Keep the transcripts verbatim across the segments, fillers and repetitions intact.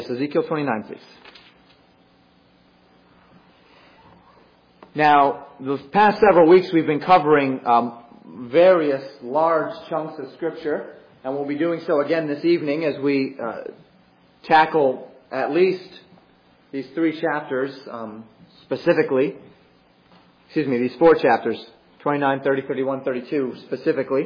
Ezekiel twenty-nine, please. Now, the past several weeks we've been covering um, various large chunks of Scripture, and we'll be doing so again this evening as we uh, tackle at least these three chapters um, specifically. Excuse me, these four chapters, twenty-nine, thirty, thirty-one, thirty-two specifically.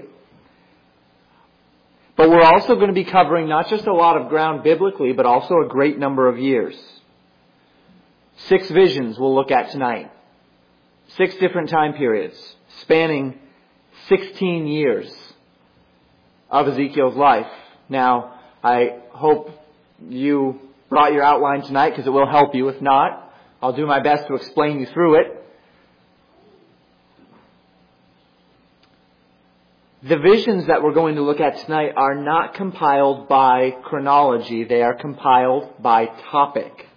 But we're also going to be covering not just a lot of ground biblically, but also a great number of years. Six visions we'll look at tonight. Six different time periods, spanning sixteen years of Ezekiel's life. Now, I hope you brought your outline tonight because it will help you. If not, I'll do my best to explain you through it. The visions that we're going to look at tonight are not compiled by chronology. They are compiled by topic.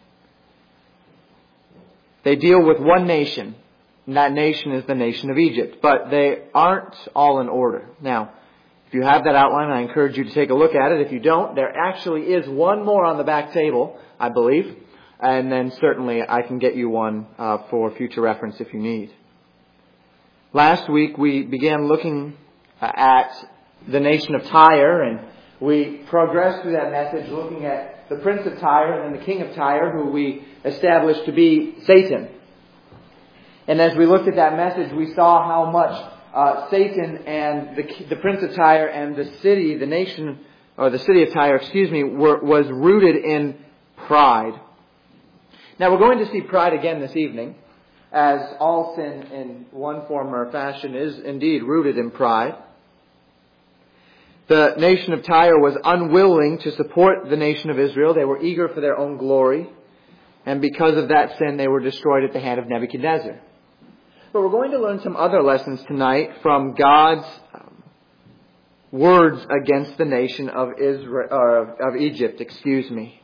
They deal with one nation, and that nation is the nation of Egypt. But they aren't all in order. Now, if you have that outline, I encourage you to take a look at it. If you don't, there actually is one more on the back table, I believe. And then certainly I can get you one uh, for future reference if you need. Last week we began looking at the nation of Tyre, and we progressed through that message looking at the prince of Tyre and then the king of Tyre, who we established to be Satan. And as we looked at that message, we saw how much uh, Satan and the, the prince of Tyre and the city, the nation, or the city of Tyre, excuse me, were, was rooted in pride. Now we're going to see pride again this evening, as all sin in one form or fashion is indeed rooted in pride. The nation of Tyre was unwilling to support the nation of Israel. They were eager for their own glory. And because of that sin, they were destroyed at the hand of Nebuchadnezzar. But we're going to learn some other lessons tonight from God's um, words against the nation of Israel, uh, of Egypt, excuse me.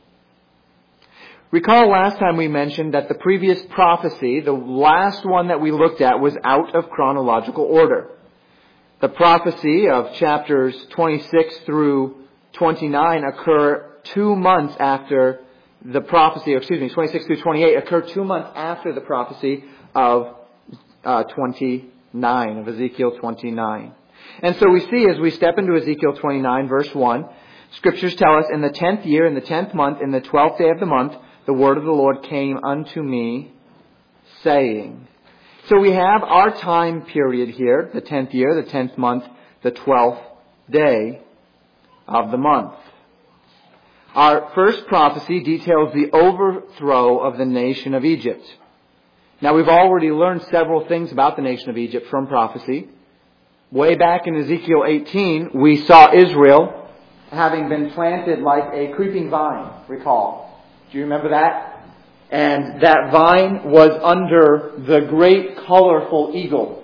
Recall last time we mentioned that the previous prophecy, the last one that we looked at, was out of chronological order. The prophecy of chapters twenty-six through twenty-nine occur two months after the prophecy, or excuse me, twenty-six through twenty-eight occur two months after the prophecy of uh, twenty-nine, of Ezekiel twenty-nine. And so we see as we step into Ezekiel twenty-nine, verse one, Scriptures tell us, in the tenth year, in the tenth month, in the twelfth day of the month, the word of the Lord came unto me, saying. So we have our time period here, the tenth year, the tenth month, the twelfth day of the month. Our first prophecy details the overthrow of the nation of Egypt. Now we've already learned several things about the nation of Egypt from prophecy. Way back in Ezekiel eighteen, we saw Israel having been planted like a creeping vine, recall. Do you remember that? And that vine was under the great colorful eagle.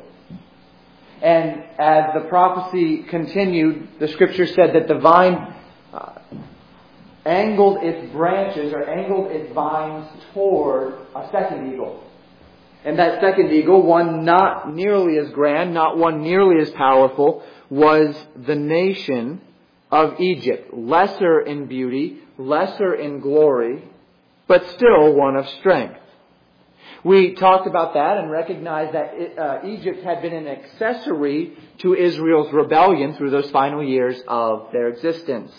And as the prophecy continued, the Scripture said that the vine uh, angled its branches or angled its vines toward a second eagle. And that second eagle, one not nearly as grand, not one nearly as powerful, was the nation of Egypt. Lesser in beauty, lesser in glory, but still one of strength. We talked about that and recognized that it, uh, Egypt had been an accessory to Israel's rebellion through those final years of their existence.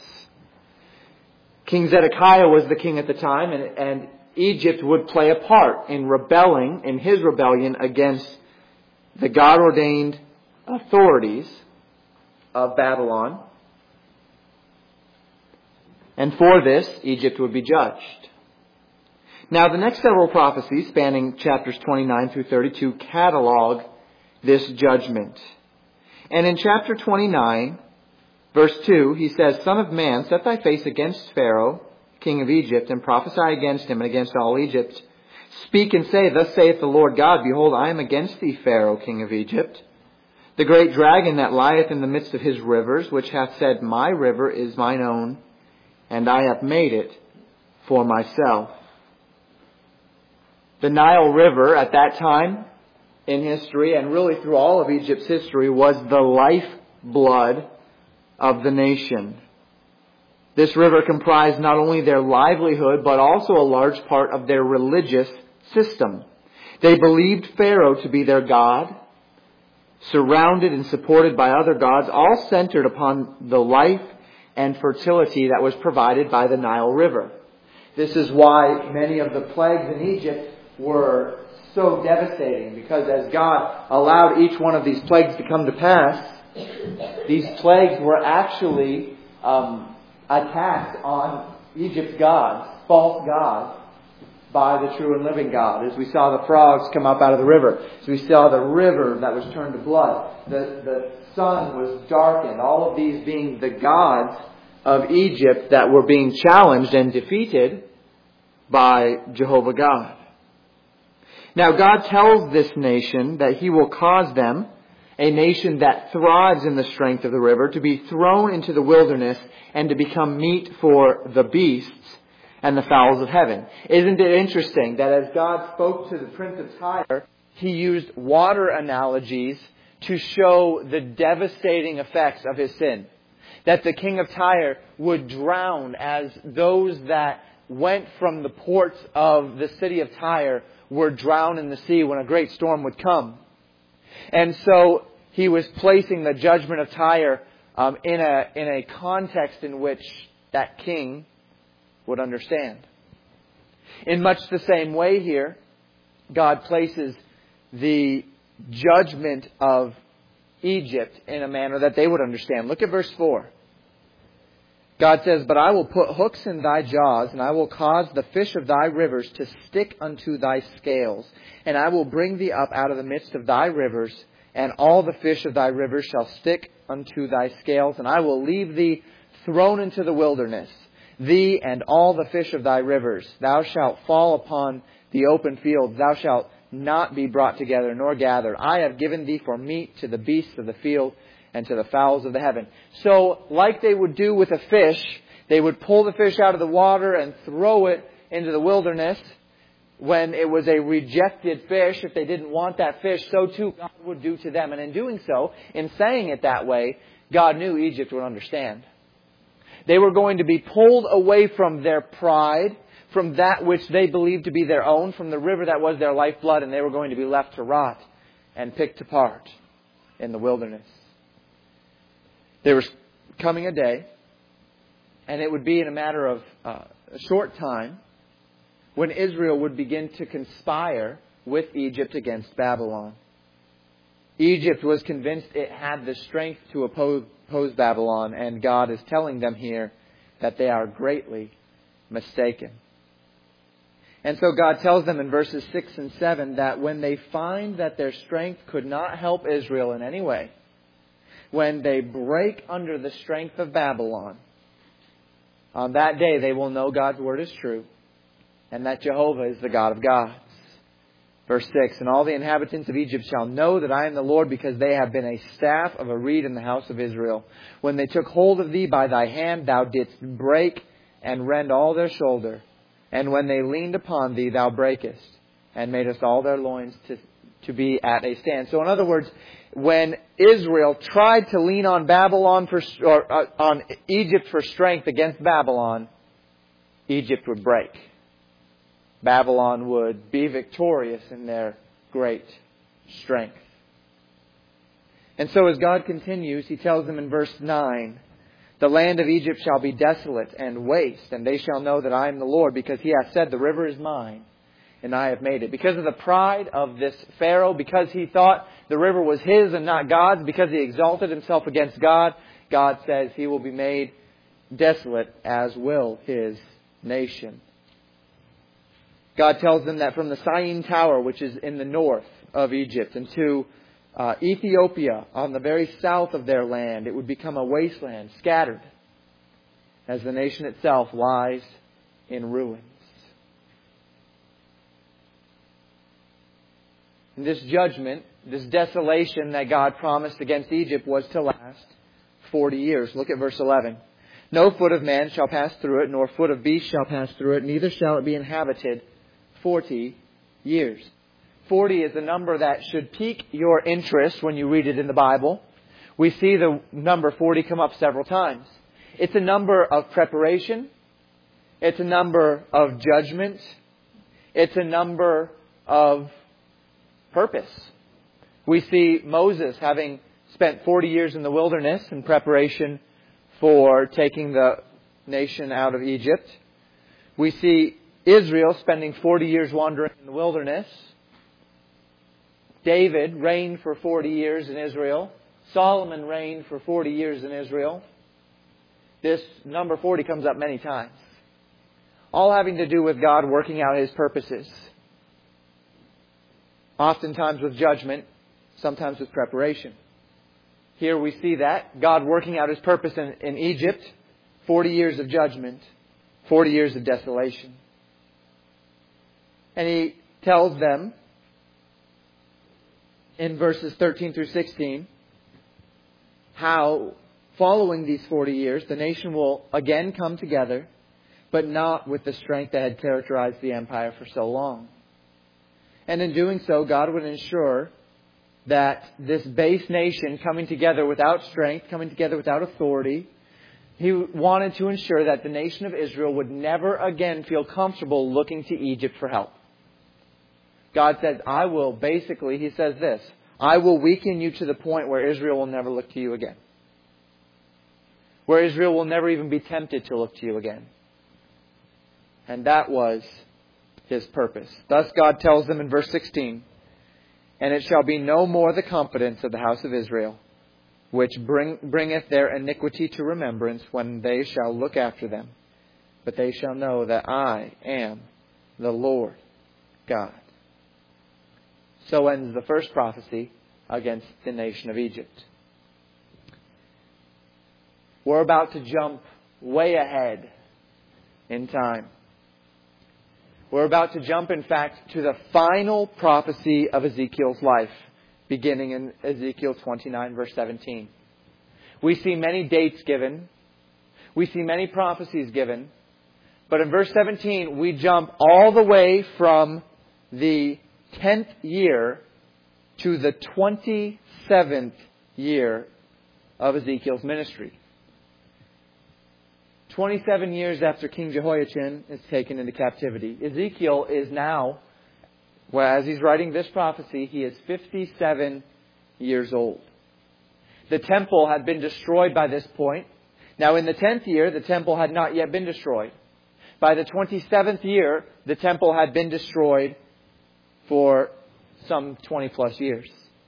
King Zedekiah was the king at the time, and, and Egypt would play a part in rebelling, in his rebellion against the God-ordained authorities of Babylon. And for this, Egypt would be judged. Now, the next several prophecies, spanning chapters twenty-nine through thirty-two, catalog this judgment. And in chapter twenty-nine, verse two, he says, Son of man, set thy face against Pharaoh, king of Egypt, and prophesy against him and against all Egypt. Speak and say, Thus saith the Lord God, Behold, I am against thee, Pharaoh, king of Egypt, the great dragon that lieth in the midst of his rivers, which hath said, My river is mine own, and I have made it for myself. The Nile River at that time in history, and really through all of Egypt's history, was the lifeblood of the nation. This river comprised not only their livelihood, but also a large part of their religious system. They believed Pharaoh to be their god, surrounded and supported by other gods, all centered upon the life and fertility that was provided by the Nile River. This is why many of the plagues in Egypt were so devastating, because as God allowed each one of these plagues to come to pass, these plagues were actually um, attacks on Egypt's gods, false gods, by the true and living God. As we saw the frogs come up out of the river, as we saw the river that was turned to blood, the, the sun was darkened, all of these being the gods of Egypt that were being challenged and defeated by Jehovah God. Now God tells this nation that He will cause them, a nation that thrives in the strength of the river, to be thrown into the wilderness and to become meat for the beasts and the fowls of heaven. Isn't it interesting that as God spoke to the prince of Tyre, He used water analogies to show the devastating effects of his sin? That the king of Tyre would drown as those that went from the ports of the city of Tyre were drowned in the sea when a great storm would come. And so He was placing the judgment of Tyre um, in a in a context in which that king would understand. In much the same way here, God places the judgment of Egypt in a manner that they would understand. Look at verse four. God says, "But I will put hooks in thy jaws, and I will cause the fish of thy rivers to stick unto thy scales. And I will bring thee up out of the midst of thy rivers, and all the fish of thy rivers shall stick unto thy scales. And I will leave thee thrown into the wilderness, thee and all the fish of thy rivers. Thou shalt fall upon the open fields. Thou shalt not be brought together, nor gathered. I have given thee for meat to the beasts of the field and to the fowls of the heaven." So, like they would do with a fish, they would pull the fish out of the water and throw it into the wilderness when it was a rejected fish. If they didn't want that fish, so too God would do to them. And in doing so, in saying it that way, God knew Egypt would understand. They were going to be pulled away from their pride, from that which they believed to be their own, from the river that was their lifeblood, and they were going to be left to rot and picked apart in the wilderness. There was coming a day, and it would be in a matter of uh, a short time, when Israel would begin to conspire with Egypt against Babylon. Egypt was convinced it had the strength to oppose, oppose Babylon, and God is telling them here that they are greatly mistaken. And so God tells them in verses six and seven that when they find that their strength could not help Israel in any way, when they break under the strength of Babylon, on that day they will know God's word is true, and that Jehovah is the God of gods. Verse six, "And all the inhabitants of Egypt shall know that I am the Lord, because they have been a staff of a reed in the house of Israel. When they took hold of thee by thy hand, thou didst break and rend all their shoulder. And when they leaned upon thee, thou breakest, and madest all their loins to, to be at a stand." So in other words, when Israel tried to lean on Babylon for, or uh, on Egypt for strength against Babylon, Egypt would break. Babylon would be victorious in their great strength. And so as God continues, He tells them in verse nine, "The land of Egypt shall be desolate and waste, and they shall know that I am the Lord, because He hath said, the river is mine, and I have made it." Because of the pride of this Pharaoh, because he thought the river was his and not God's, because he exalted himself against God, God says He will be made desolate, as will His nation. God tells them that from the Syene Tower, which is in the north of Egypt, and to uh, Ethiopia, on the very south of their land, it would become a wasteland, scattered, as the nation itself lies in ruins. And this judgment, this desolation that God promised against Egypt, was to last forty years. Look at verse eleven. "No foot of man shall pass through it, nor foot of beast shall pass through it, neither shall it be inhabited forty years." Forty is a number that should pique your interest when you read it in the Bible. We see the number forty come up several times. It's a number of preparation. It's a number of judgment. It's a number of purpose. We see Moses having spent forty years in the wilderness in preparation for taking the nation out of Egypt. We see Israel spending forty years wandering in the wilderness. David reigned for forty years in Israel. Solomon reigned for forty years in Israel. This number forty comes up many times. All having to do with God working out His purposes. Oftentimes with judgment, sometimes with preparation. Here we see that. God working out His purpose in, in Egypt. forty years of judgment. forty years of desolation. And He tells them in verses thirteen through sixteen how following these forty years the nation will again come together, but not with the strength that had characterized the empire for so long. And in doing so, God would ensure that this base nation coming together without strength, coming together without authority, He wanted to ensure that the nation of Israel would never again feel comfortable looking to Egypt for help. God says, I will basically, He says this, I will weaken you to the point where Israel will never look to you again. Where Israel will never even be tempted to look to you again. And that was His purpose. Thus God tells them in verse sixteen, and it shall be no more the confidence of the house of Israel, which bring, bringeth their iniquity to remembrance when they shall look after them. But they shall know that I am the Lord God. So ends the first prophecy against the nation of Egypt. We're about to jump way ahead in time. We're about to jump, in fact, to the final prophecy of Ezekiel's life, beginning in Ezekiel twenty-nine, verse seventeen. We see many dates given. We see many prophecies given. But in verse seventeen, we jump all the way from the tenth year to the twenty-seventh year of Ezekiel's ministry. twenty-seven years after King Jehoiachin is taken into captivity. Ezekiel is now, well, as he's writing this prophecy, he is fifty-seven years old. The temple had been destroyed by this point. Now in the tenth year, the temple had not yet been destroyed. By the twenty-seventh year, the temple had been destroyed for some twenty plus years.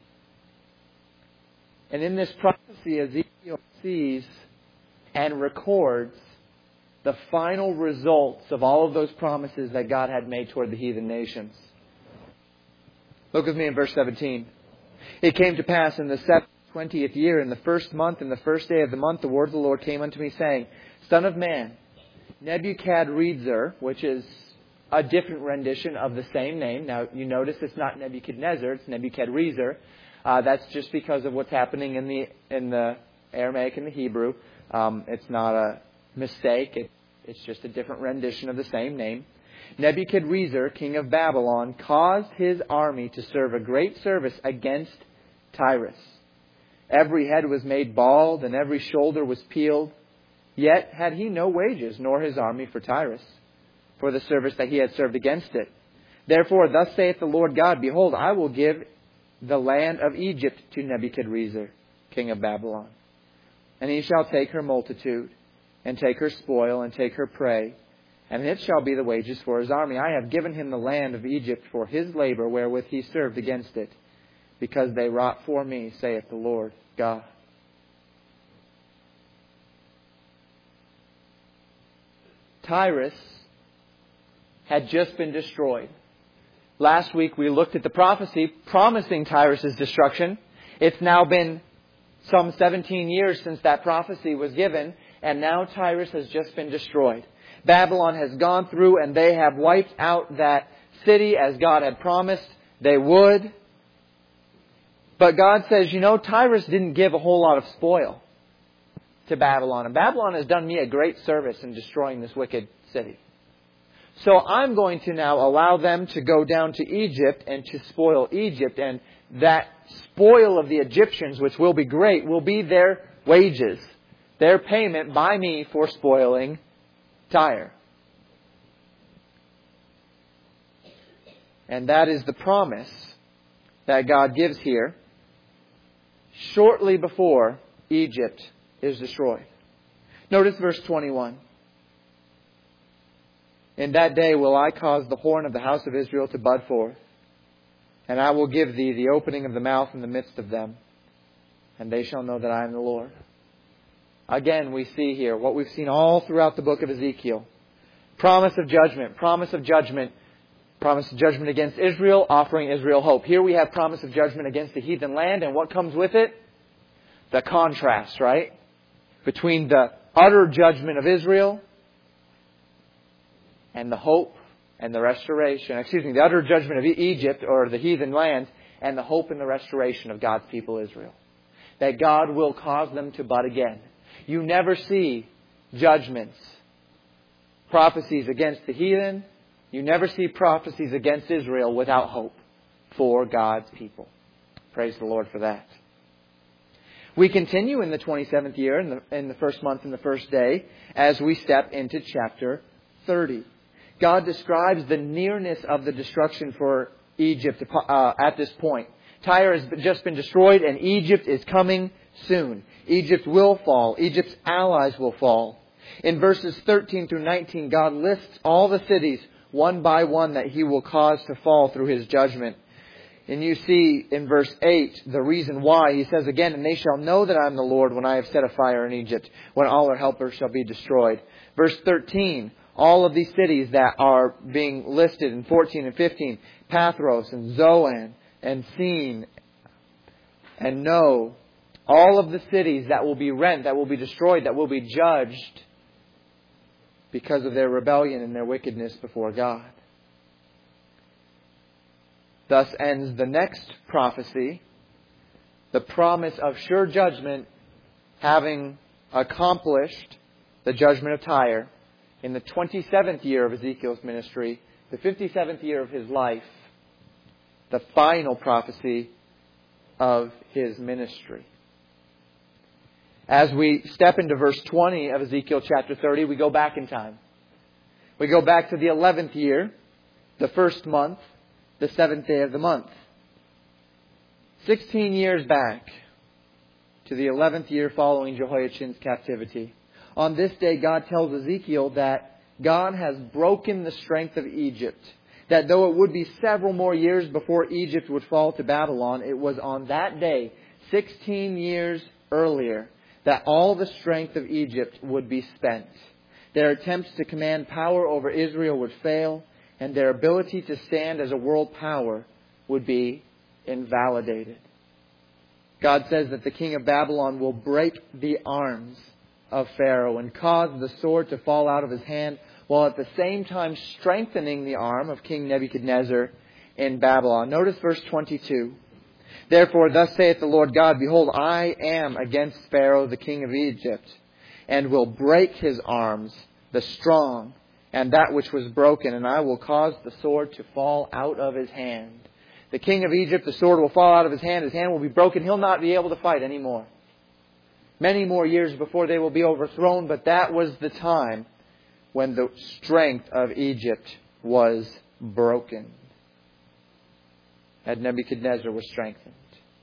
And in this prophecy, Ezekiel sees and records the final results of all of those promises that God had made toward the heathen nations. Look with me in verse seventeen. It came to pass in the twentieth year, in the first month, in the first day of the month, the word of the Lord came unto me, saying, Son of man, Nebuchadrezzar, which is a different rendition of the same name. Now, you notice it's not Nebuchadnezzar, it's Nebuchadrezzar. Uh, that's just because of what's happening in the in the Aramaic and the Hebrew. Um, it's not a mistake. It, it's just a different rendition of the same name. Nebuchadrezzar, king of Babylon, caused his army to serve a great service against Tyrus. Every head was made bald, and every shoulder was peeled. Yet had he no wages, nor his army for Tyrus, for the service that he had served against it. Therefore, thus saith the Lord God, Behold, I will give the land of Egypt to Nebuchadrezzar, king of Babylon. And he shall take her multitude, and take her spoil, and take her prey, and it shall be the wages for his army. I have given him the land of Egypt for his labor wherewith he served against it, because they wrought for me, saith the Lord God. Tyrus had just been destroyed. Last week we looked at the prophecy promising Tyrus' destruction. It's now been some seventeen years since that prophecy was given, and now Tyrus has just been destroyed. Babylon has gone through and they have wiped out that city as God had promised they would. But God says, you know, Tyrus didn't give a whole lot of spoil to Babylon. And Babylon has done me a great service in destroying this wicked city. So I'm going to now allow them to go down to Egypt and to spoil Egypt. And that spoil of the Egyptians, which will be great, will be their wages. their payment by me for spoiling Tyre. And that is the promise that God gives here shortly before Egypt is destroyed. Notice verse twenty-one. In that day will I cause the horn of the house of Israel to bud forth, and I will give thee the opening of the mouth in the midst of them, and they shall know that I am the Lord. Again, we see here what we've seen all throughout the book of Ezekiel. Promise of judgment, promise of judgment, promise of judgment against Israel, offering Israel hope. Here we have promise of judgment against the heathen land, and what comes with it? The contrast, right? Between the utter judgment of Israel and the hope and the restoration, excuse me, the utter judgment of Egypt or the heathen lands and the hope and the restoration of God's people Israel. That God will cause them to bud again. You never see judgments, prophecies against the heathen. You never see prophecies against Israel without hope for God's people. Praise the Lord for that. We continue in the twenty-seventh year, in the, in the first month and the first day, as we step into chapter thirty. God describes the nearness of the destruction for Egypt uh, at this point. Tyre has just been destroyed and Egypt is coming soon. Egypt will fall. Egypt's allies will fall. In verses thirteen through nineteen, God lists all the cities one by one that He will cause to fall through His judgment. And you see in verse eight the reason why. He says again, and they shall know that I am the Lord when I have set a fire in Egypt, when all her helpers shall be destroyed. Verse thirteen, all of these cities that are being listed in fourteen and fifteen, Pathros and Zoan and Sin and No, all of the cities that will be rent, that will be destroyed, that will be judged because of their rebellion and their wickedness before God. Thus ends the next prophecy, the promise of sure judgment, having accomplished the judgment of Tyre in the twenty-seventh year of Ezekiel's ministry, the fifty-seventh year of his life, the final prophecy of his ministry. As we step into verse twenty of Ezekiel chapter thirty, we go back in time. We go back to the eleventh year, the first month, the seventh day of the month. Sixteen years back to the eleventh year following Jehoiachin's captivity. On this day, God tells Ezekiel that God has broken the strength of Egypt. That though it would be several more years before Egypt would fall to Babylon, it was on that day, sixteen years earlier, that all the strength of Egypt would be spent. Their attempts to command power over Israel would fail, and their ability to stand as a world power would be invalidated. God says that the king of Babylon will break the arms of Pharaoh and cause the sword to fall out of his hand, while at the same time strengthening the arm of King Nebuchadnezzar in Babylon. Notice verse twenty-two. Therefore, thus saith the Lord God, behold, I am against Pharaoh, the king of Egypt, and will break his arms, the strong, and that which was broken, and I will cause the sword to fall out of his hand. The king of Egypt, the sword will fall out of his hand, his hand will be broken, he'll not be able to fight anymore. Many more years before they will be overthrown, but that was the time when the strength of Egypt was broken. And Nebuchadnezzar was strengthened.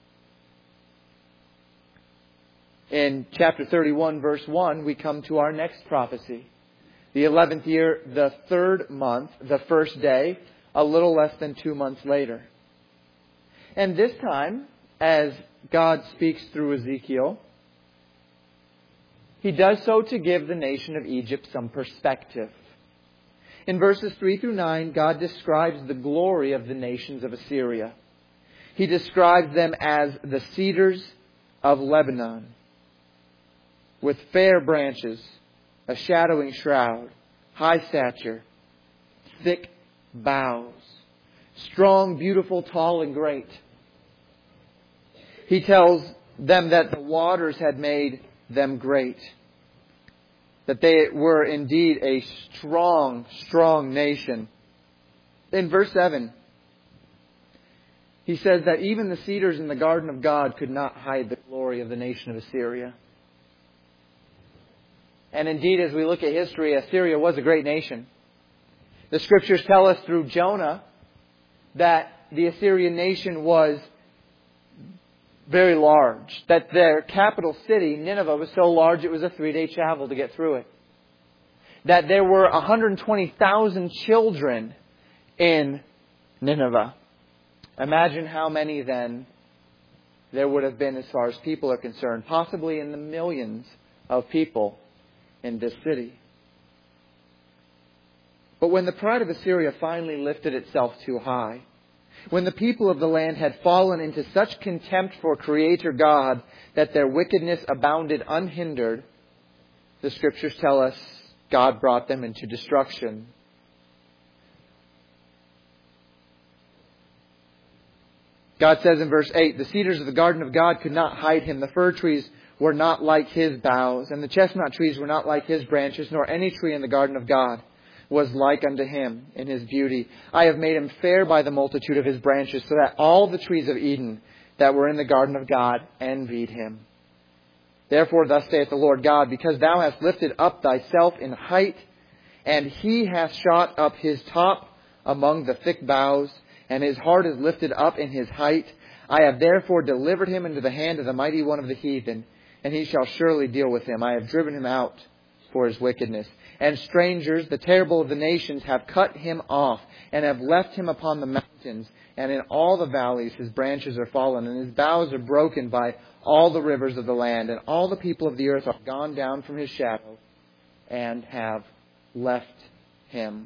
In chapter thirty-one, verse one, we come to our next prophecy. The eleventh year, the third month, the first day, a little less than two months later. And this time, as God speaks through Ezekiel, He does so to give the nation of Egypt some perspective. In verses three through nine, God describes the glory of the nations of Assyria. He describes them as the cedars of Lebanon, with fair branches, a shadowing shroud, high stature, thick boughs, strong, beautiful, tall, and great. He tells them that the waters had made them great, that they were indeed a strong, strong nation. In verse seven, he says that even the cedars in the garden of God could not hide the glory of the nation of Assyria. And indeed, as we look at history, Assyria was a great nation. The Scriptures tell us through Jonah that the Assyrian nation was very large. That their capital city, Nineveh, was so large it was a three-day travel to get through it. That there were one hundred twenty thousand children in Nineveh. Imagine how many then there would have been as far as people are concerned. Possibly in the millions of people in this city. But when the pride of Assyria finally lifted itself too high, when the people of the land had fallen into such contempt for Creator God that their wickedness abounded unhindered, the Scriptures tell us God brought them into destruction. God says in verse eight, the cedars of the garden of God could not hide Him. The fir trees were not like His boughs, and the chestnut trees were not like His branches, nor any tree in the garden of God was like unto Him in His beauty. I have made Him fair by the multitude of His branches, so that all the trees of Eden that were in the garden of God envied Him. Therefore thus saith the Lord God, because thou hast lifted up thyself in height, and He hath shot up His top among the thick boughs, and His heart is lifted up in His height, I have therefore delivered Him into the hand of the mighty one of the heathen, and He shall surely deal with him. I have driven him out for his wickedness. And strangers, the terrible of the nations, have cut him off, and have left him upon the mountains, and in all the valleys his branches are fallen, and his boughs are broken by all the rivers of the land, and all the people of the earth are gone down from his shadow, and have left him.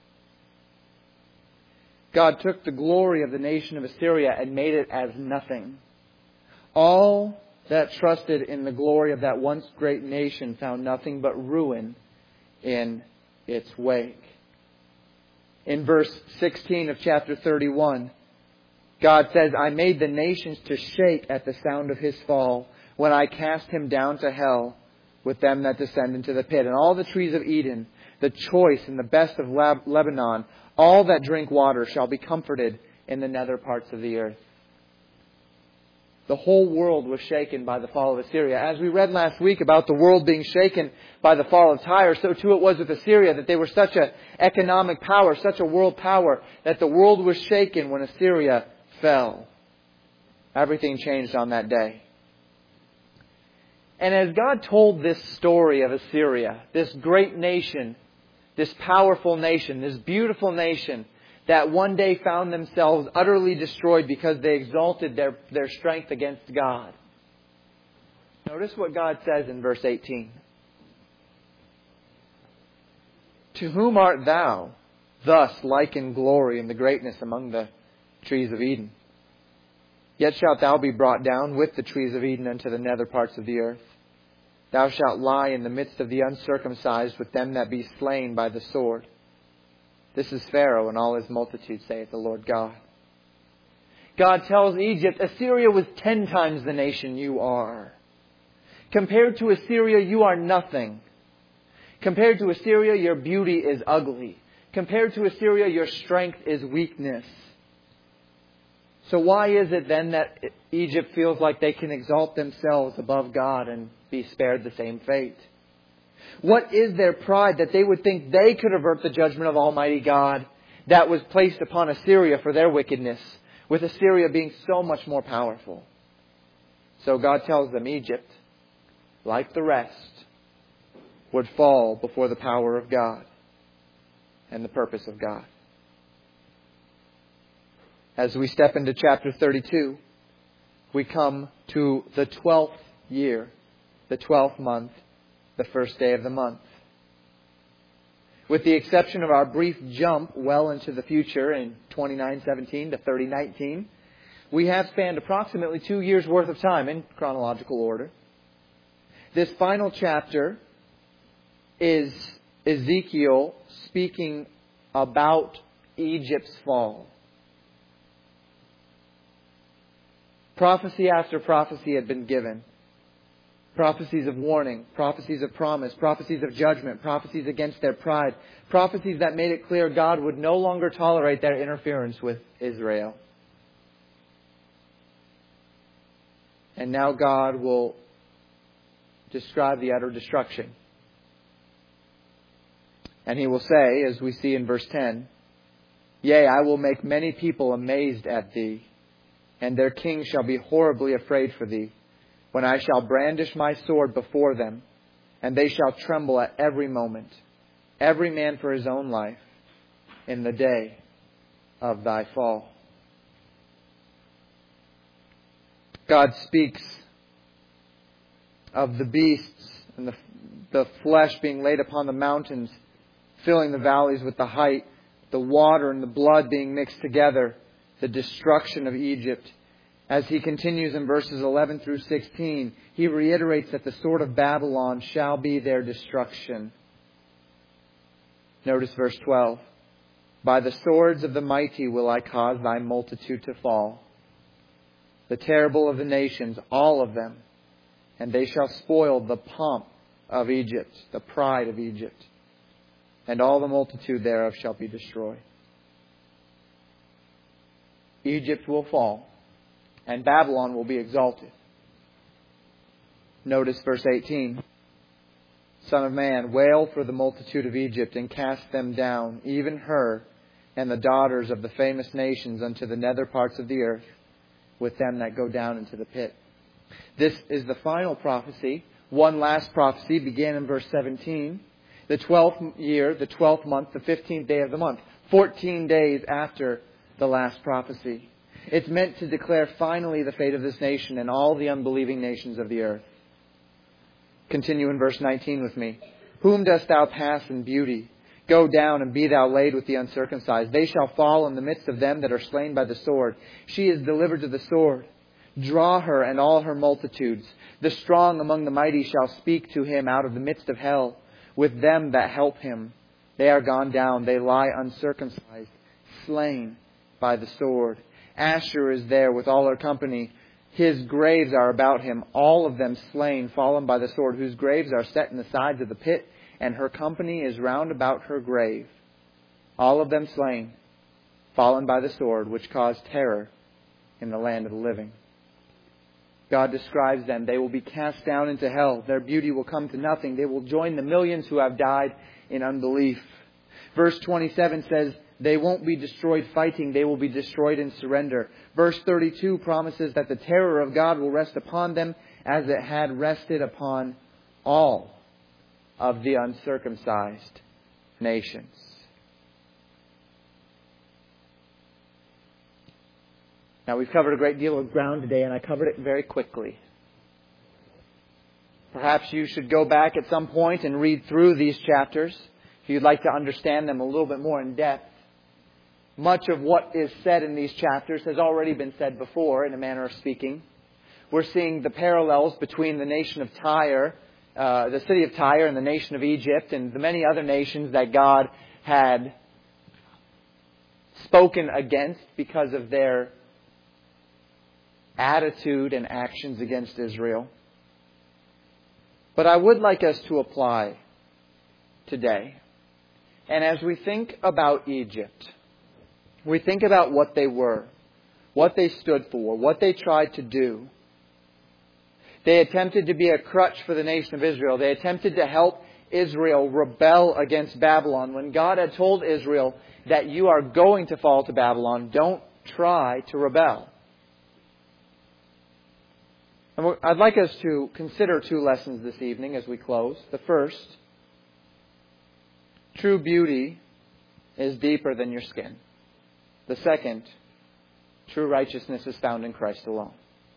God took the glory of the nation of Assyria and made it as nothing. All that trusted in the glory of that once great nation found nothing but ruin in its wake. In verse sixteen of chapter thirty-one, God says, I made the nations to shake at the sound of his fall, when I cast him down to hell with them that descend into the pit. And all the trees of Eden, the choice and the best of Lebanon, all that drink water shall be comforted in the nether parts of the earth. The whole world was shaken by the fall of Assyria. As we read last week about the world being shaken by the fall of Tyre, so too it was with Assyria, that they were such an economic power, such a world power, that the world was shaken when Assyria fell. Everything changed on that day. And as God told this story of Assyria, this great nation, this powerful nation, this beautiful nation, that one day found themselves utterly destroyed because they exalted their, their strength against God. Notice what God says in verse eighteen. To whom art thou thus like in glory and the greatness among the trees of Eden? Yet shalt thou be brought down with the trees of Eden unto the nether parts of the earth. Thou shalt lie in the midst of the uncircumcised with them that be slain by the sword. This is Pharaoh and all his multitude, saith the Lord God. God tells Egypt, Assyria was ten times the nation you are. Compared to Assyria, you are nothing. Compared to Assyria, your beauty is ugly. Compared to Assyria, your strength is weakness. So why is it then that Egypt feels like they can exalt themselves above God and be spared the same fate? What is their pride that they would think they could avert the judgment of Almighty God that was placed upon Assyria for their wickedness, with Assyria being so much more powerful? So God tells them Egypt, like the rest, would fall before the power of God and the purpose of God. As we step into chapter thirty-two, we come to the twelfth year, the twelfth month, the first day of the month. With the exception of our brief jump well into the future in twenty-nine seventeen to thirty nineteen, we have spanned approximately two years' worth of time in chronological order. This final chapter is Ezekiel speaking about Egypt's fall. Prophecy after prophecy had been given. Prophecies of warning, prophecies of promise, prophecies of judgment, prophecies against their pride, prophecies that made it clear God would no longer tolerate their interference with Israel. And now God will describe the utter destruction And he will say, as we see in verse ten, "Yea, I will make many people amazed at thee, and their king shall be horribly afraid for thee, when I shall brandish my sword before them, and they shall tremble at every moment, every man for his own life, in the day of thy fall." God speaks of the beasts and the, the flesh being laid upon the mountains, filling the valleys with the height, the water and the blood being mixed together, the destruction of Egypt. As he continues in verses eleven through sixteen, he reiterates that the sword of Babylon shall be their destruction. Notice verse twelve. "By the swords of the mighty will I cause thy multitude to fall, the terrible of the nations, all of them, and they shall spoil the pomp of Egypt, the pride of Egypt, and all the multitude thereof shall be destroyed." Egypt will fall, and Babylon will be exalted. Notice verse eighteen. "Son of man, wail for the multitude of Egypt, and cast them down, even her and the daughters of the famous nations, unto the nether parts of the earth, with them that go down into the pit." This is the final prophecy. One last prophecy began in verse seventeen. The twelfth year, the twelfth month, the fifteenth day of the month. Fourteen days after the last prophecy. It's meant to declare finally the fate of this nation and all the unbelieving nations of the earth. Continue in verse nineteen with me. "Whom dost thou pass in beauty? Go down and be thou laid with the uncircumcised. They shall fall in the midst of them that are slain by the sword. She is delivered to the sword. Draw her and all her multitudes. The strong among the mighty shall speak to him out of the midst of hell, with them that help him. They are gone down, they lie uncircumcised, slain by the sword. Asher is there with all her company. His graves are about him, all of them slain, fallen by the sword, whose graves are set in the sides of the pit, and her company is round about her grave. All of them slain, fallen by the sword, which caused terror in the land of the living." God describes them. They will be cast down into hell. Their beauty will come to nothing. They will join the millions who have died in unbelief. Verse twenty-seven says, they won't be destroyed fighting. They will be destroyed in surrender. Verse thirty-two promises that the terror of God will rest upon them as it had rested upon all of the uncircumcised nations. Now, we've covered a great deal of ground today, and I covered it very quickly. Perhaps you should go back at some point and read through these chapters if you'd like to understand them a little bit more in depth. Much of what is said in these chapters has already been said before, in a manner of speaking. We're seeing the parallels between the nation of Tyre, uh, the city of Tyre, and the nation of Egypt, and the many other nations that God had spoken against because of their attitude and actions against Israel. But I would like us to apply today. And as we think about Egypt, we think about what they were, what they stood for, what they tried to do. They attempted to be a crutch for the nation of Israel. They attempted to help Israel rebel against Babylon. When God had told Israel that you are going to fall to Babylon, don't try to rebel. And I'd like us to consider two lessons this evening as we close. The first, true beauty is deeper than your skin. The second, true righteousness is found in Christ alone.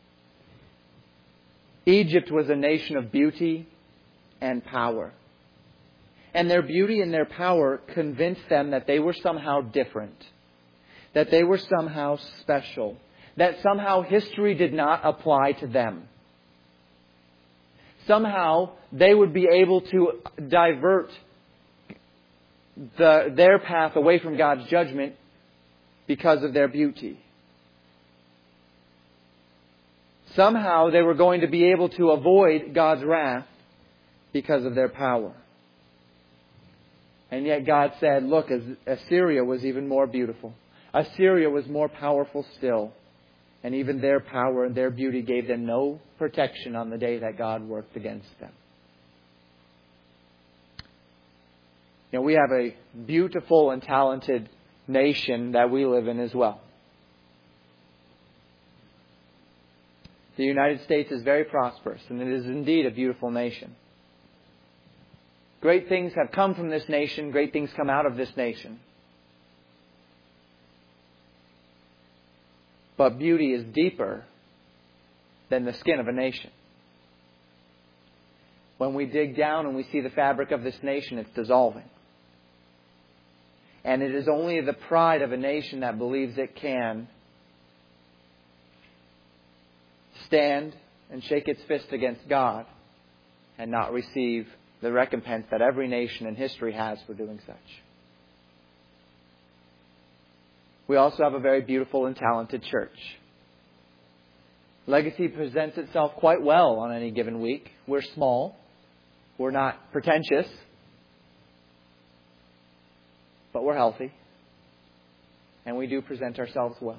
Egypt was a nation of beauty and power. And their beauty and their power convinced them that they were somehow different, that they were somehow special, that somehow history did not apply to them. Somehow they would be able to divert the, their path away from God's judgment because of their beauty. Somehow they were going to be able to avoid God's wrath because of their power. And yet God said, look, Assyria was even more beautiful. Assyria was more powerful still. And even their power and their beauty gave them no protection on the day that God worked against them. You know, we have a beautiful and talented nation that we live in as well. The United States is very prosperous, and it is indeed a beautiful nation. Great things have come from this nation. Great things come out of this nation. But beauty is deeper than the skin of a nation. When we dig down and we see the fabric of this nation, it's dissolving. And it is only the pride of a nation that believes it can stand and shake its fist against God and not receive the recompense that every nation in history has for doing such. We also have a very beautiful and talented church. Legacy presents itself quite well on any given week. We're small. We're not pretentious. But we're healthy. And we do present ourselves well.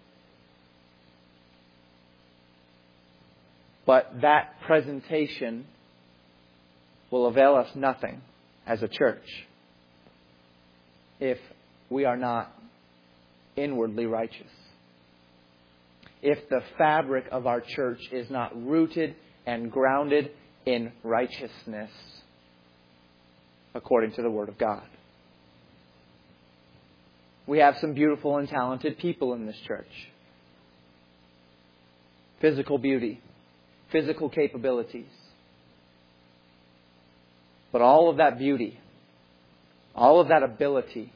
But that presentation will avail us nothing as a church if we are not inwardly righteous. If the fabric of our church is not rooted and grounded in righteousness according to the Word of God. We have some beautiful and talented people in this church. Physical beauty, physical capabilities. But all of that beauty, all of that ability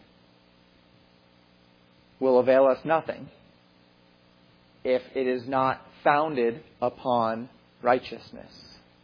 will avail us nothing if it is not founded upon righteousness.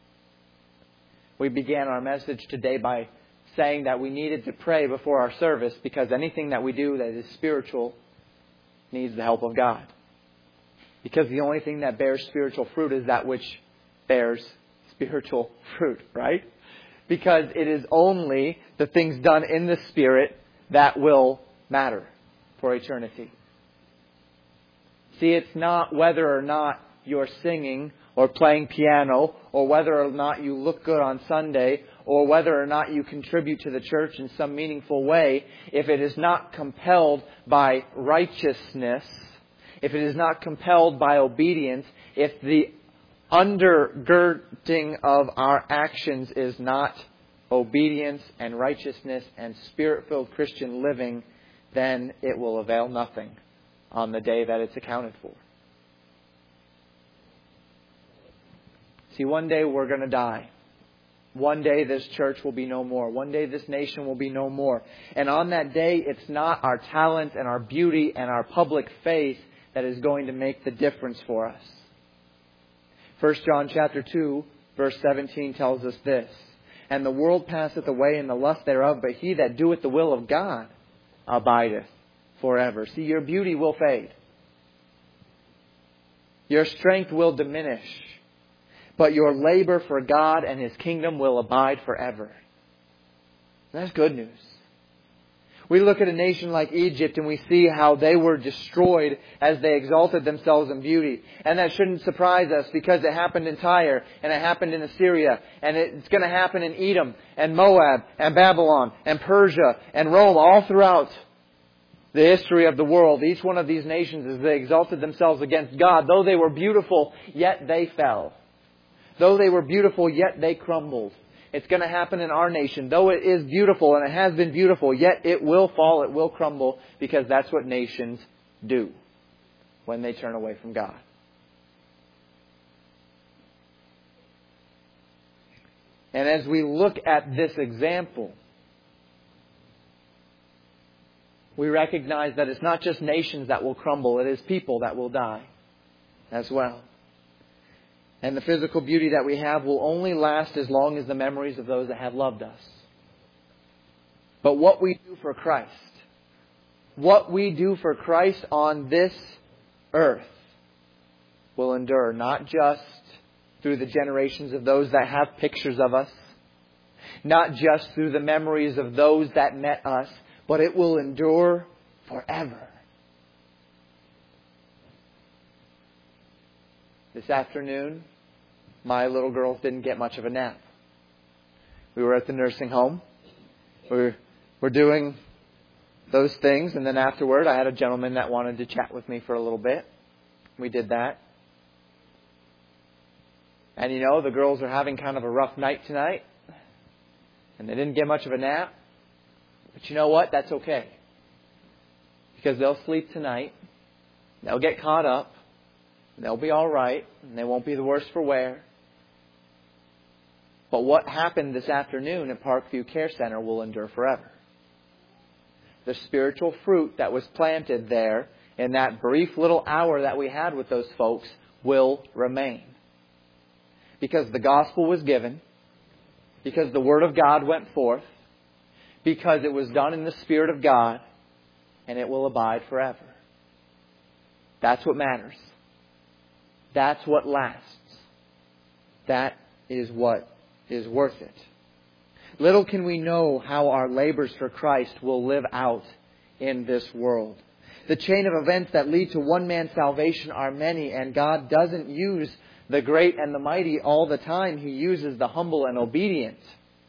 We began our message today by saying that we needed to pray before our service because anything that we do that is spiritual needs the help of God. Because the only thing that bears spiritual fruit is that which bears spiritual fruit, right? Because it is only the things done in the Spirit that will matter for eternity. See, it's not whether or not you're singing or playing piano or whether or not you look good on Sunday or whether or not you contribute to the church in some meaningful way. If it is not compelled by righteousness, if it is not compelled by obedience, if the undergirding of our actions is not obedience and righteousness and Spirit-filled Christian living, then it will avail nothing on the day that it's accounted for. See, one day we're going to die. One day this church will be no more. One day this nation will be no more. And on that day, it's not our talent and our beauty and our public faith that is going to make the difference for us. First John chapter two, verse seventeen tells us this. And the world passeth away and the lust thereof, but he that doeth the will of God abideth forever. See, your beauty will fade. Your strength will diminish. But your labor for God and His kingdom will abide forever. That's good news. We look at a nation like Egypt and we see how they were destroyed as they exalted themselves in beauty. And that shouldn't surprise us because it happened in Tyre and it happened in Assyria. And it's going to happen in Edom and Moab and Babylon and Persia and Rome all throughout the history of the world. Each one of these nations, as they exalted themselves against God, though they were beautiful, yet they fell. Though they were beautiful, yet they crumbled. It's going to happen in our nation. Though it is beautiful and it has been beautiful, yet it will fall, it will crumble, because that's what nations do when they turn away from God. And as we look at this example, we recognize that it's not just nations that will crumble, it is people that will die as well. And the physical beauty that we have will only last as long as the memories of those that have loved us. But what we do for Christ, what we do for Christ on this earth will endure, not just through the generations of those that have pictures of us, not just through the memories of those that met us, but it will endure forever. This afternoon, my little girls didn't get much of a nap. We were at the nursing home. We were we're doing those things, and then afterward I had a gentleman that wanted to chat with me for a little bit. We did that. And you know, the girls are having kind of a rough night tonight, and they didn't get much of a nap. But you know what? That's okay. Because they'll sleep tonight, they'll get caught up, they'll be all right, and they won't be the worse for wear. But what happened this afternoon at Parkview Care Center will endure forever. The spiritual fruit that was planted there in that brief little hour that we had with those folks will remain. Because the gospel was given, because the Word of God went forth, because it was done in the Spirit of God, and it will abide forever. That's what matters. That's what lasts. That is what is worth it. Little can we know how our labors for Christ will live out in this world. The chain of events that lead to one man's salvation are many, and God doesn't use the great and the mighty all the time. He uses the humble and obedient.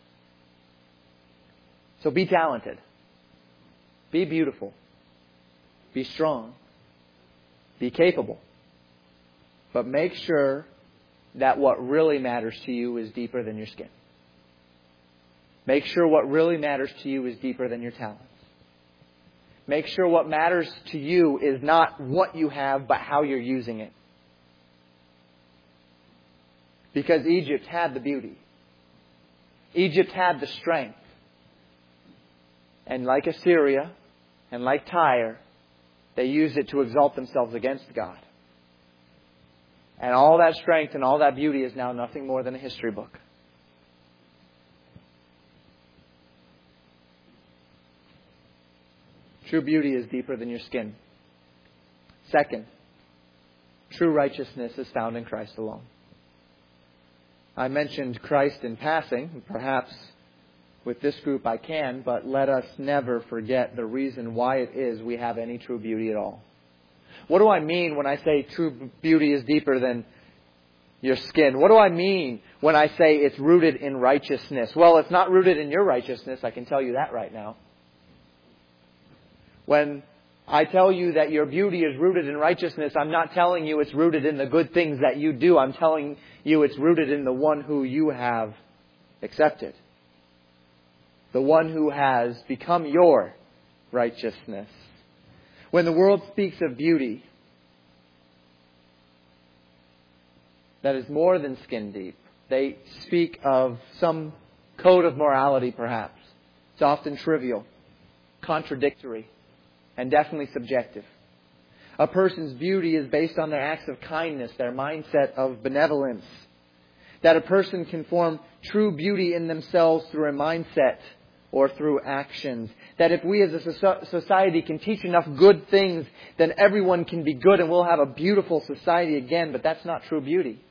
So be talented. Be beautiful. Be strong. Be capable. But make sure that what really matters to you is deeper than your skin. Make sure what really matters to you is deeper than your talents. Make sure what matters to you is not what you have, but how you're using it. Because Egypt had the beauty. Egypt had the strength. And like Assyria and like Tyre, they used it to exalt themselves against God. And all that strength and all that beauty is now nothing more than a history book. True beauty is deeper than your skin. Second, true righteousness is found in Christ alone. I mentioned Christ in passing. Perhaps with this group I can, but let us never forget the reason why it is we have any true beauty at all. What do I mean when I say true beauty is deeper than your skin? What do I mean when I say it's rooted in righteousness? Well, it's not rooted in your righteousness. I can tell you that right now. When I tell you that your beauty is rooted in righteousness, I'm not telling you it's rooted in the good things that you do. I'm telling you it's rooted in the one who you have accepted. The one who has become your righteousness. When the world speaks of beauty that is more than skin deep, they speak of some code of morality perhaps. It's often trivial, contradictory, and definitely subjective. A person's beauty is based on their acts of kindness, their mindset of benevolence. That a person can form true beauty in themselves through a mindset or through actions. That if we as a society can teach enough good things, then everyone can be good and we'll have a beautiful society again. But that's not true beauty.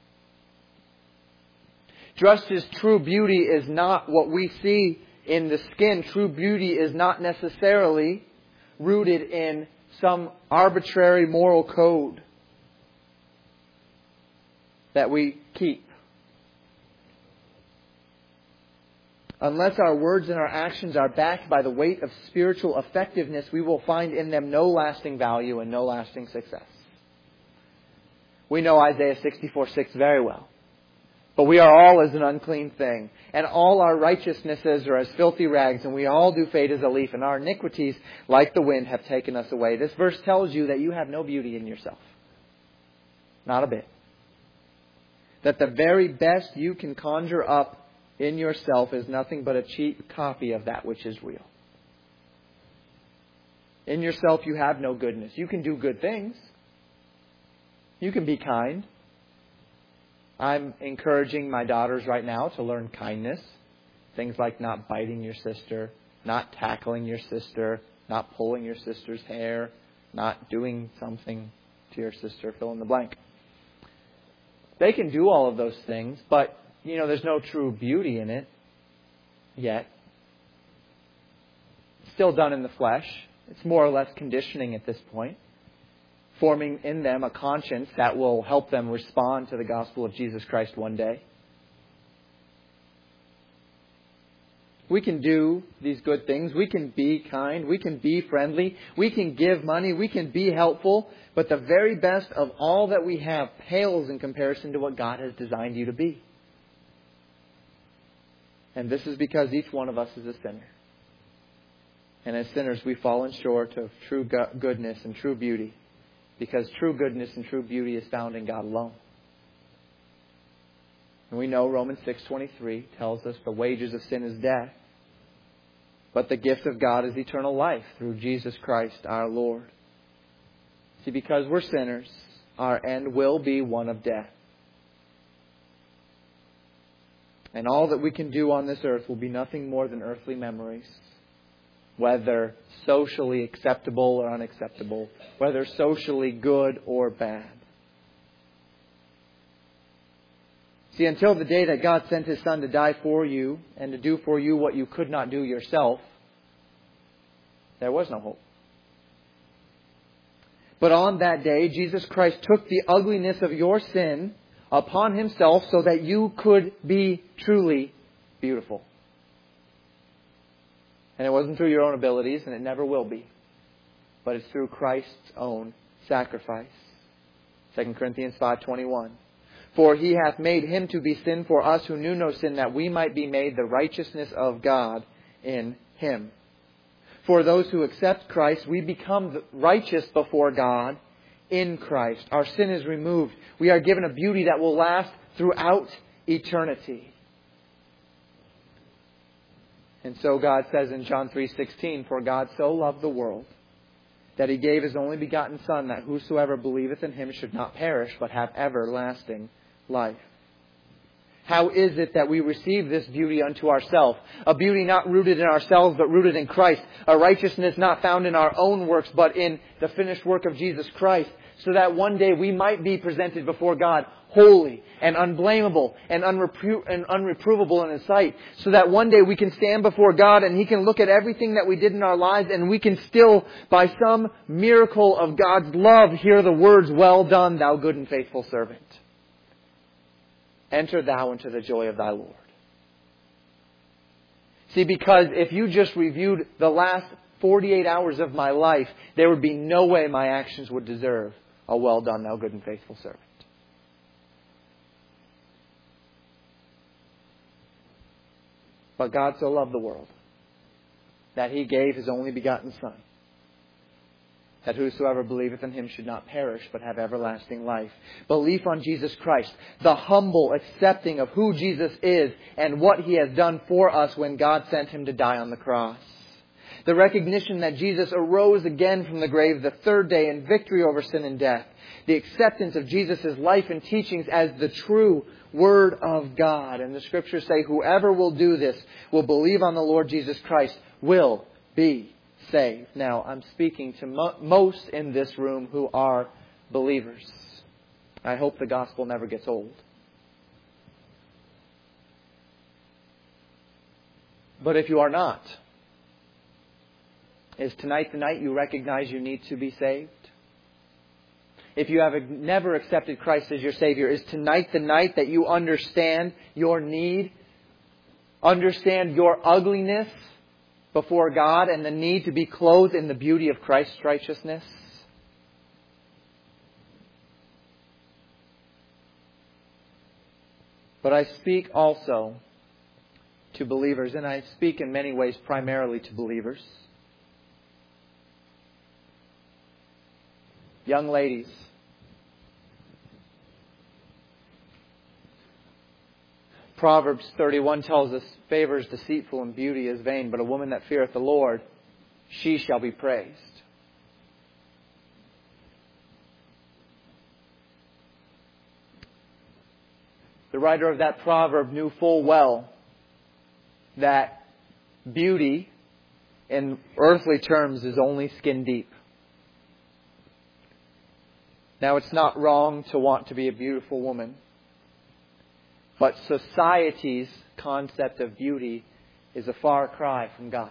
Just as true beauty is not what we see in the skin, true beauty is not necessarily rooted in some arbitrary moral code that we keep. Unless our words and our actions are backed by the weight of spiritual effectiveness, we will find in them no lasting value and no lasting success. We know Isaiah sixty-four six very well. But we are all as an unclean thing, and all our righteousnesses are as filthy rags, and we all do fade as a leaf, and our iniquities, like the wind, have taken us away. This verse tells you that you have no beauty in yourself. Not a bit. That the very best you can conjure up in yourself is nothing but a cheap copy of that which is real. In yourself you have no goodness. You can do good things. You can be kind. I'm encouraging my daughters right now to learn kindness. Things like not biting your sister, not tackling your sister, not pulling your sister's hair, not doing something to your sister, fill in the blank. They can do all of those things, but, you know, there's no true beauty in it yet. It's still done in the flesh. It's more or less conditioning at this point, forming in them a conscience that will help them respond to the gospel of Jesus Christ one day. We can do these good things. We can be kind. We can be friendly. We can give money. We can be helpful. But the very best of all that we have pales in comparison to what God has designed you to be. And this is because each one of us is a sinner. And as sinners, we've fallen short of true goodness and true beauty. Because true goodness and true beauty is found in God alone. And we know Romans six twenty-three tells us the wages of sin is death. But the gift of God is eternal life through Jesus Christ our Lord. See, because we're sinners, our end will be one of death. And all that we can do on this earth will be nothing more than earthly memories. Whether socially acceptable or unacceptable. Whether socially good or bad. See, until the day that God sent His Son to die for you and to do for you what you could not do yourself, there was no hope. But on that day, Jesus Christ took the ugliness of your sin upon Himself so that you could be truly beautiful. And it wasn't through your own abilities, and it never will be. But it's through Christ's own sacrifice. Second Corinthians five twenty-one. For He hath made Him to be sin for us who knew no sin, that we might be made the righteousness of God in Him. For those who accept Christ, we become righteous before God in Christ. Our sin is removed. We are given a beauty that will last throughout eternity. And so God says in John three sixteen, For God so loved the world, that He gave His only begotten Son, that whosoever believeth in Him should not perish, but have everlasting life. How is it that we receive this beauty unto ourselves? A beauty not rooted in ourselves, but rooted in Christ. A righteousness not found in our own works, but in the finished work of Jesus Christ. So that one day we might be presented before God holy and unblameable and, unrepro- and unreprovable in His sight. So that one day we can stand before God and He can look at everything that we did in our lives, and we can still, by some miracle of God's love, hear the words, Well done, thou good and faithful servant. Enter thou into the joy of thy Lord. See, because if you just reviewed the last forty-eight hours of my life, there would be no way my actions would deserve a well done, thou good and faithful servant. But God so loved the world that He gave His only begotten Son, that whosoever believeth in Him should not perish, but have everlasting life. Belief on Jesus Christ, the humble accepting of who Jesus is and what He has done for us when God sent Him to die on the cross. The recognition that Jesus arose again from the grave the third day in victory over sin and death. The acceptance of Jesus' life and teachings as the true Word of God. And the Scriptures say whoever will do this, will believe on the Lord Jesus Christ, will be saved. Now, I'm speaking to mo- most in this room who are believers. I hope the gospel never gets old. But if you are not, is tonight the night you recognize you need to be saved? If you have never accepted Christ as your Savior, is tonight the night that you understand your need, understand your ugliness before God, and the need to be clothed in the beauty of Christ's righteousness? But I speak also to believers, and I speak in many ways primarily to believers. Young ladies, Proverbs thirty-one tells us, favor is deceitful and beauty is vain, but a woman that feareth the Lord, she shall be praised. The writer of that proverb knew full well that beauty, in earthly terms, is only skin deep. Now, it's not wrong to want to be a beautiful woman, but society's concept of beauty is a far cry from God's.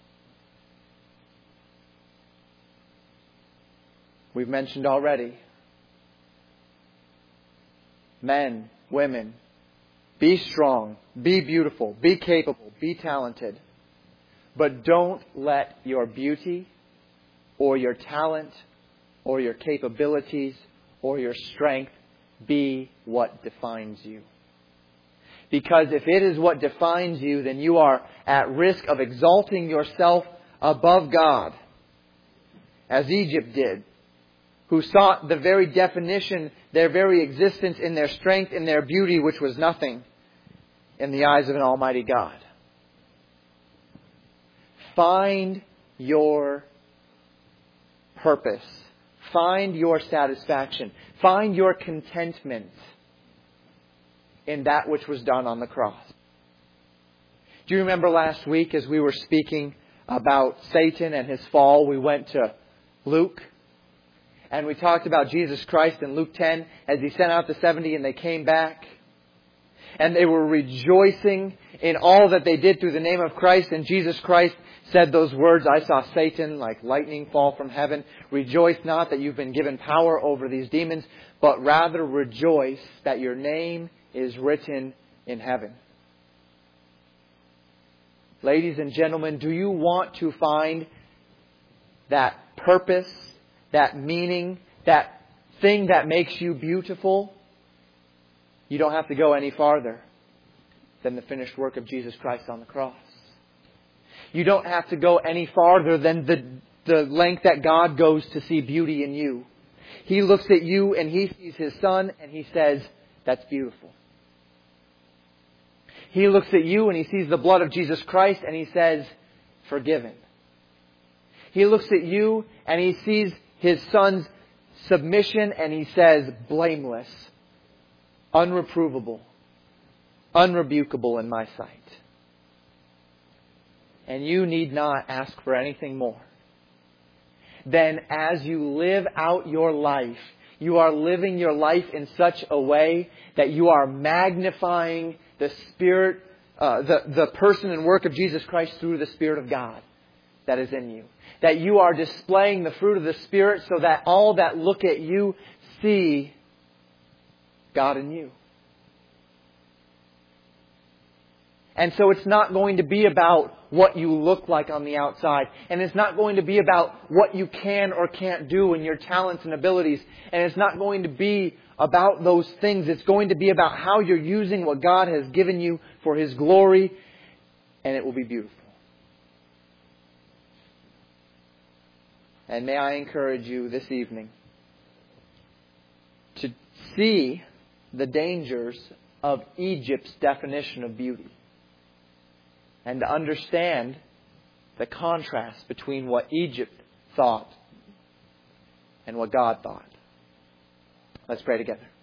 We've mentioned already, men, women, Be strong. Be beautiful. Be capable. Be talented. But don't let your beauty or your talent or your capabilities or your strength be what defines you. Because if it is what defines you, then you are at risk of exalting yourself above God, as Egypt did, who sought the very definition, their very existence in their strength, in their beauty, which was nothing in the eyes of an almighty God. Find your purpose. Find your satisfaction. Find your contentment in that which was done on the cross. Do you remember last week as we were speaking about Satan and his fall, we went to Luke and we talked about Jesus Christ in Luke ten as He sent out the seventy and they came back. And they were rejoicing in all that they did through the name of Christ. And Jesus Christ said those words, I saw Satan like lightning fall from heaven. Rejoice not that you've been given power over these demons, but rather rejoice that your name is written in heaven. Ladies and gentlemen, do you want to find that purpose, that meaning, that thing that makes you beautiful? You don't have to go any farther than the finished work of Jesus Christ on the cross. You don't have to go any farther than the, the length that God goes to see beauty in you. He looks at you and He sees His Son and He says, that's beautiful. He looks at you and He sees the blood of Jesus Christ and He says, forgiven. He looks at you and He sees His Son's submission and He says, blameless, unreprovable, unrebukable in my sight. And you need not ask for anything more. Then as you live out your life, you are living your life in such a way that you are magnifying the Spirit, uh, the, the person and work of Jesus Christ through the Spirit of God that is in you. That you are displaying the fruit of the Spirit so that all that look at you see God in you. And so it's not going to be about what you look like on the outside. And it's not going to be about what you can or can't do and your talents and abilities. And it's not going to be about those things. It's going to be about how you're using what God has given you for His glory. And it will be beautiful. And may I encourage you this evening to see the dangers of Egypt's definition of beauty. And to understand the contrast between what Egypt thought and what God thought. Let's pray together.